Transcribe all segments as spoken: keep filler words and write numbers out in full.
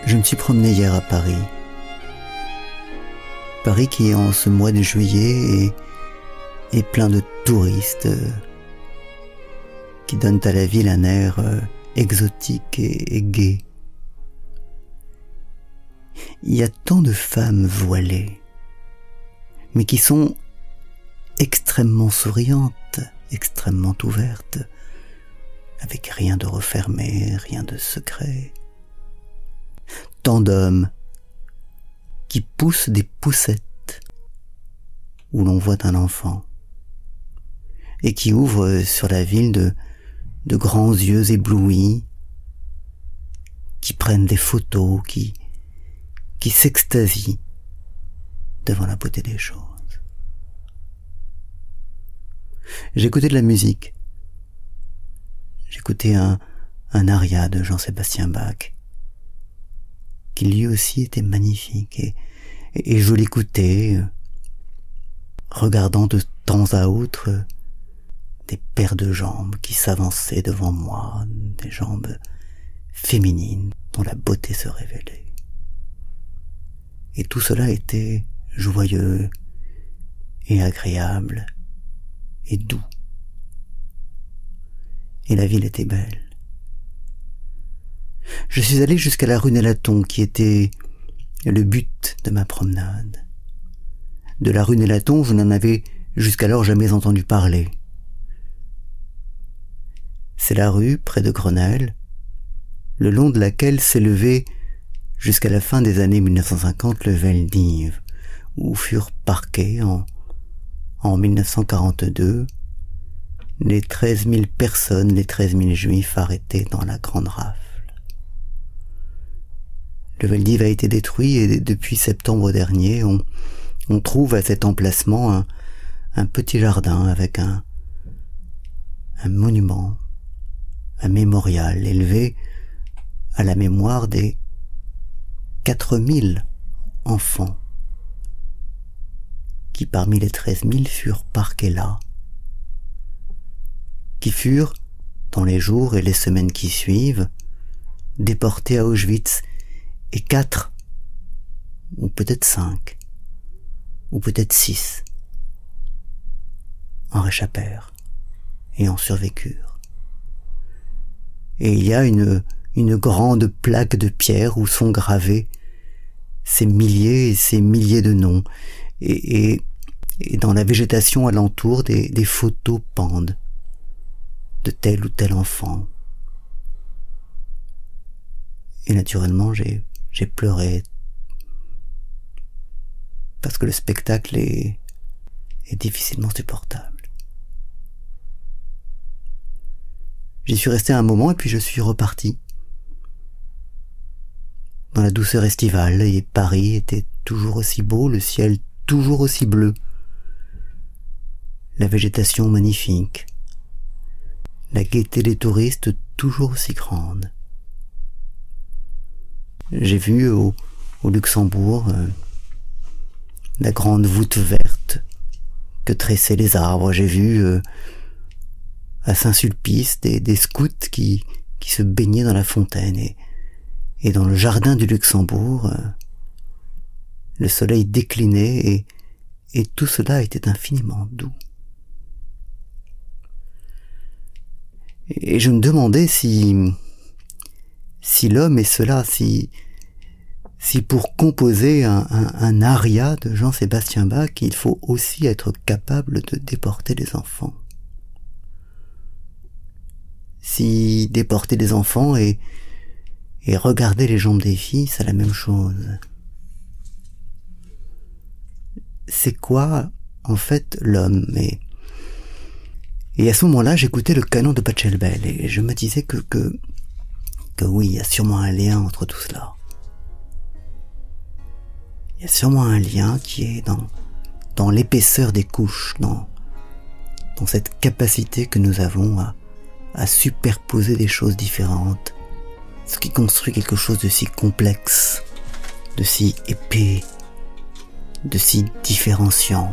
Je me suis promené hier à Paris. Paris qui, en ce mois de juillet, est, est plein de touristes euh, qui donnent à la ville un air euh, exotique et, et gai. Il y a tant de femmes voilées, mais qui sont extrêmement souriantes, extrêmement ouvertes, avec rien de refermé, rien de secret. Tant d'hommes qui poussent des poussettes où l'on voit un enfant et qui ouvrent sur la ville de, de grands yeux éblouis, qui prennent des photos, qui, qui s'extasient devant la beauté des choses. J'écoutais de la musique. J'écoutais un, un aria de Jean-Sébastien Bach, qui lui aussi était magnifique, et, et, et je l'écoutais, regardant de temps à autre des paires de jambes qui s'avançaient devant moi, des jambes féminines dont la beauté se révélait. Et tout cela était joyeux et agréable et doux. Et la ville était belle. Je suis allé jusqu'à la rue Nélaton, qui était le but de ma promenade. De la rue Nélaton, je n'en avais jusqu'alors jamais entendu parler. C'est la rue, près de Grenelle, le long de laquelle s'élevait jusqu'à la fin des années mille neuf cent cinquante le Veldiv, où furent parqués en, en mille neuf cent quarante-deux les treize mille personnes, les treize mille juifs arrêtés dans la grande rafle. Le Veldiv a été détruit et depuis septembre dernier, on, on trouve à cet emplacement un, un petit jardin avec un, un monument, un mémorial élevé à la mémoire des quatre mille enfants qui, parmi les treize mille, furent parqués là, qui furent, dans les jours et les semaines qui suivent, déportés à Auschwitz, et quatre, ou peut-être cinq, ou peut-être six, en réchappèrent et en survécurent. Et il y a une, une grande plaque de pierre où sont gravés ces milliers et ces milliers de noms, et, et, et dans la végétation alentour, des, des photos pendent de tel ou tel enfant. Et naturellement, j'ai J'ai pleuré parce que le spectacle est, est difficilement supportable. J'y suis resté un moment et puis je suis reparti dans la douceur estivale, et Paris était toujours aussi beau, le ciel toujours aussi bleu, la végétation magnifique, la gaieté des touristes toujours aussi grande. J'ai vu au, au Luxembourg euh, la grande voûte verte que tressaient les arbres. J'ai vu euh, à Saint-Sulpice des, des scouts qui, qui se baignaient dans la fontaine, et, et dans le jardin du Luxembourg, euh, le soleil déclinait, et, et tout cela était infiniment doux. Et je me demandais si... si l'homme est cela, si, si pour composer un, un, un aria de Jean-Sébastien Bach, il faut aussi être capable de déporter les enfants. Si déporter les enfants et, et regarder les jambes des filles, c'est la même chose. C'est quoi, en fait, l'homme? Et, et à ce moment-là, j'écoutais le canon de Pachelbel, et je me disais que, que que oui, il y a sûrement un lien entre tout cela. Il y a sûrement un lien qui est dans, dans l'épaisseur des couches, dans, dans cette capacité que nous avons à, à superposer des choses différentes, ce qui construit quelque chose de si complexe, de si épais, de si différenciant.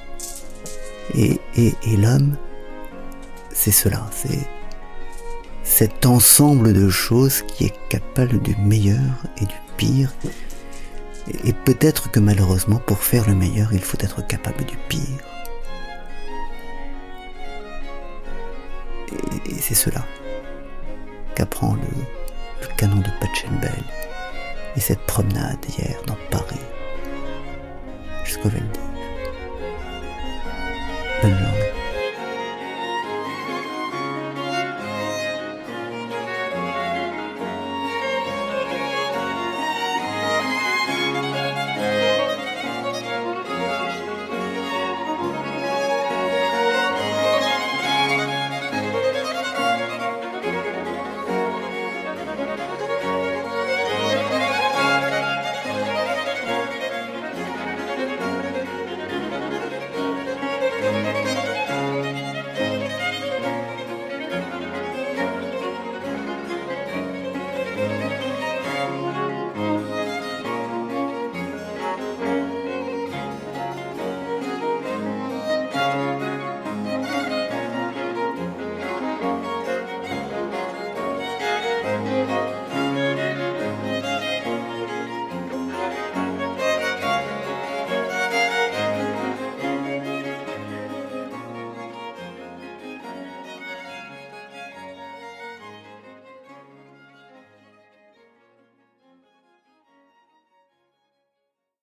Et, et, et l'homme, c'est cela, c'est cet ensemble de choses qui est capable du meilleur et du pire. Et peut-être que malheureusement, pour faire le meilleur, il faut être capable du pire. Et, et c'est cela qu'apprend le, le canon de Pachelbel et cette promenade hier dans Paris jusqu'au Vel d'Hiv. Bonne journée.